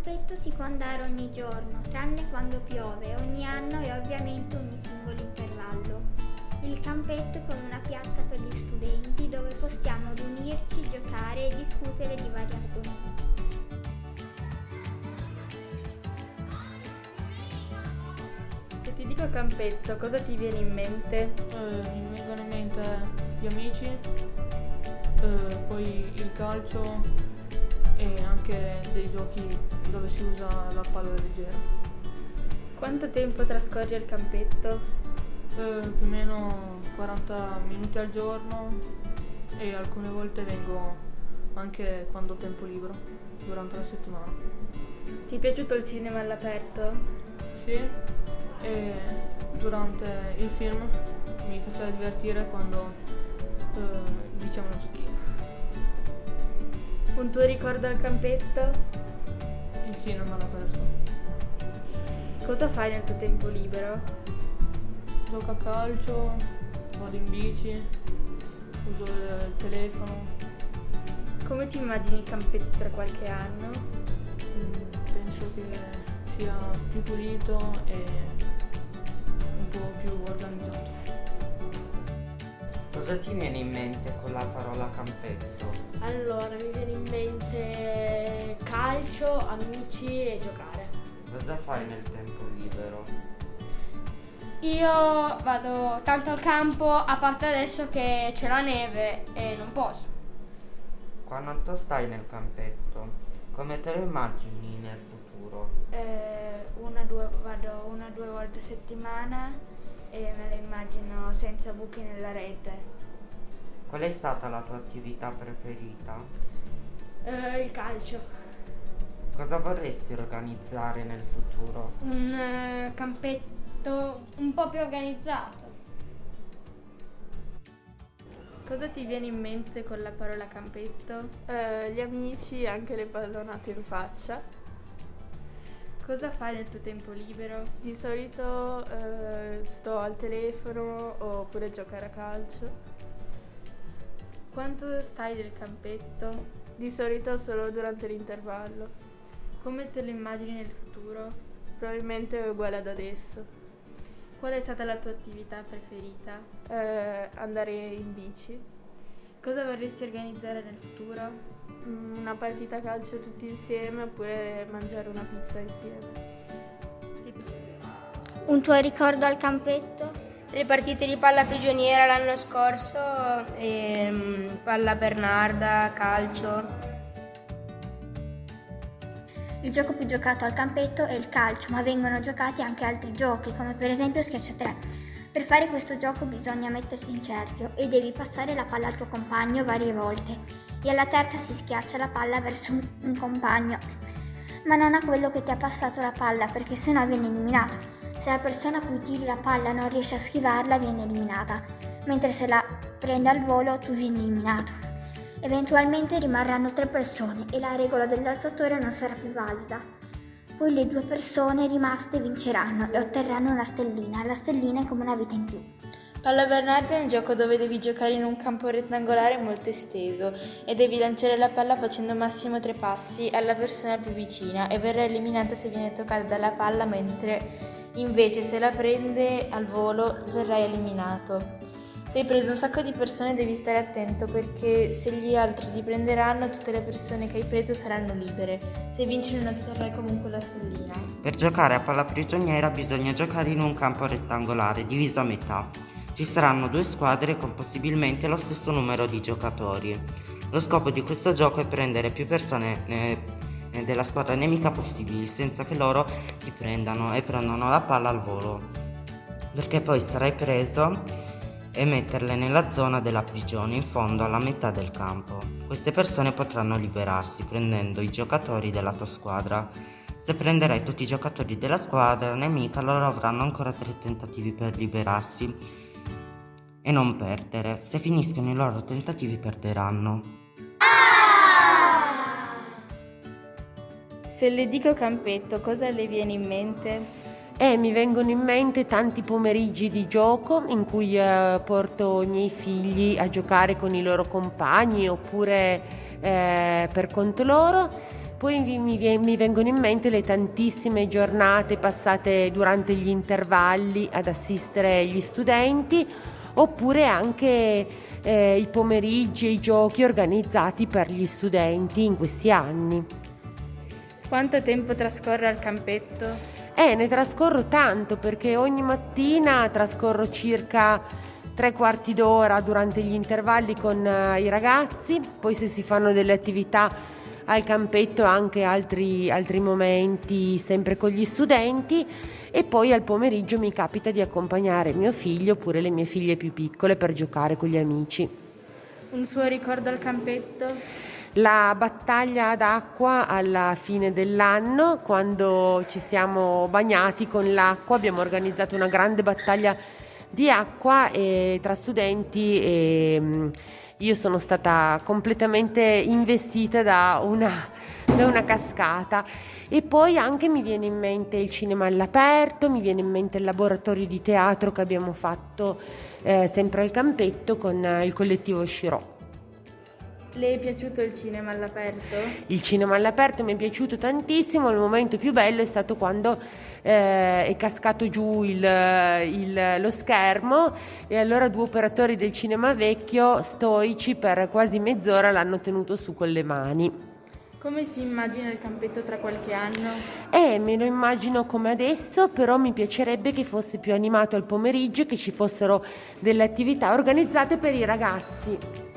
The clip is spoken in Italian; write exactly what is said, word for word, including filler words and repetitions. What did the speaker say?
campetto si può andare ogni giorno, tranne quando piove, ogni anno e ovviamente ogni singolo intervallo. Il campetto è come una piazza per gli studenti dove possiamo riunirci, giocare e discutere di vari argomenti. Se ti dico campetto, cosa ti viene in mente? Eh, mi vengono in mente gli amici, eh, poi il calcio e anche dei giochi dove si usa la palla leggera. Quanto tempo trascorri al campetto? Eh, più o meno quaranta minuti al giorno e alcune volte vengo anche quando ho tempo libero, durante la settimana. Ti è piaciuto il cinema all'aperto? Sì, e durante il film mi faceva divertire quando eh, dicevano zucchine. Un tuo ricordo al campetto? Il cinema all'aperto. Cosa fai nel tuo tempo libero? Gioco a calcio, vado in bici, uso il telefono. Come ti immagini il campetto tra qualche anno? Mm, Penso che sia più pulito e un po' più organizzato. Cosa ti viene in mente con la parola campetto? Allora, mi viene in mente calcio, amici e giocare. Cosa fai nel tempo libero? Io vado tanto al campo, a parte adesso che c'è la neve e non posso. Quando stai nel campetto, come te lo immagini nel futuro? Eh, una, due, vado una o due volte a settimana e me lo immagino senza buchi nella rete. Qual è stata la tua attività preferita? Eh, il calcio. Cosa vorresti organizzare nel futuro? Un eh, campetto un po' più organizzato. Cosa ti viene in mente con la parola campetto? Eh, gli amici e anche le pallonate in faccia. Cosa fai nel tuo tempo libero? Di solito eh, sto al telefono oppure giocare a calcio. Quanto stai del campetto? Di solito solo durante l'intervallo. Come te lo immagini nel futuro? Probabilmente è uguale ad adesso. Qual è stata la tua attività preferita? Eh, andare in bici. Cosa vorresti organizzare nel futuro? Mm, Una partita a calcio tutti insieme oppure mangiare una pizza insieme. Un tuo ricordo al campetto? Le partite di palla prigioniera l'anno scorso, e, palla bernarda, calcio. Il gioco più giocato al campetto è il calcio, ma vengono giocati anche altri giochi, come per esempio schiacciatrè. Per fare questo gioco bisogna mettersi in cerchio e devi passare la palla al tuo compagno varie volte e alla terza si schiaccia la palla verso un, un compagno, ma non a quello che ti ha passato la palla, perché sennò viene eliminato. Se la persona a cui tiri la palla non riesce a schivarla viene eliminata, mentre se la prende al volo tu vieni eliminato. Eventualmente rimarranno tre persone e la regola dell'alzatore non sarà più valida. Poi le due persone rimaste vinceranno e otterranno una stellina. La stellina è come una vita in più. Palla bernarda è un gioco dove devi giocare in un campo rettangolare molto esteso e devi lanciare la palla facendo massimo tre passi alla persona più vicina e verrà eliminata se viene toccata dalla palla, mentre invece se la prende al volo verrai eliminato. Se hai preso un sacco di persone devi stare attento, perché se gli altri ti prenderanno tutte le persone che hai preso saranno libere. Se vinci non otterrai comunque la stellina. Per giocare a palla prigioniera bisogna giocare in un campo rettangolare diviso a metà. Ci saranno due squadre con possibilmente lo stesso numero di giocatori. Lo scopo di questo gioco è prendere più persone eh, della squadra nemica possibili senza che loro ti prendano e prendano la palla al volo, perché poi sarai preso e metterle nella zona della prigione in fondo alla metà del campo. Queste persone potranno liberarsi prendendo i giocatori della tua squadra. Se prenderai tutti i giocatori della squadra nemica, loro avranno ancora tre tentativi per liberarsi e non perdere. Se finiscono i loro tentativi perderanno. Se le dico campetto, cosa le viene in mente? Eh, mi vengono in mente tanti pomeriggi di gioco in cui eh, porto i miei figli a giocare con i loro compagni oppure eh, per conto loro. Poi mi, mi vie- mi vengono in mente le tantissime giornate passate durante gli intervalli ad assistere gli studenti, oppure anche eh, i pomeriggi e i giochi organizzati per gli studenti in questi anni. Quanto tempo trascorre al campetto? Eh, ne trascorro tanto perché ogni mattina trascorro circa tre quarti d'ora durante gli intervalli con eh, i ragazzi, poi se si fanno delle attività al campetto anche altri, altri momenti sempre con gli studenti, e poi al pomeriggio mi capita di accompagnare mio figlio oppure le mie figlie più piccole per giocare con gli amici. Un suo ricordo al campetto? La battaglia d'acqua alla fine dell'anno, quando ci siamo bagnati con l'acqua, abbiamo organizzato una grande battaglia di acqua e, tra studenti, e io sono stata completamente investita da una, da una cascata. E poi anche mi viene in mente il cinema all'aperto, mi viene in mente il laboratorio di teatro che abbiamo fatto eh, sempre al campetto con eh, il collettivo Scirò. Le è piaciuto il cinema all'aperto? Il cinema all'aperto mi è piaciuto tantissimo, il momento più bello è stato quando eh, è cascato giù il, il, lo schermo, e allora due operatori del cinema vecchio, stoici, per quasi mezz'ora l'hanno tenuto su con le mani. Come si immagina il campetto tra qualche anno? Eh, me lo immagino come adesso, però mi piacerebbe che fosse più animato al pomeriggio e che ci fossero delle attività organizzate per i ragazzi.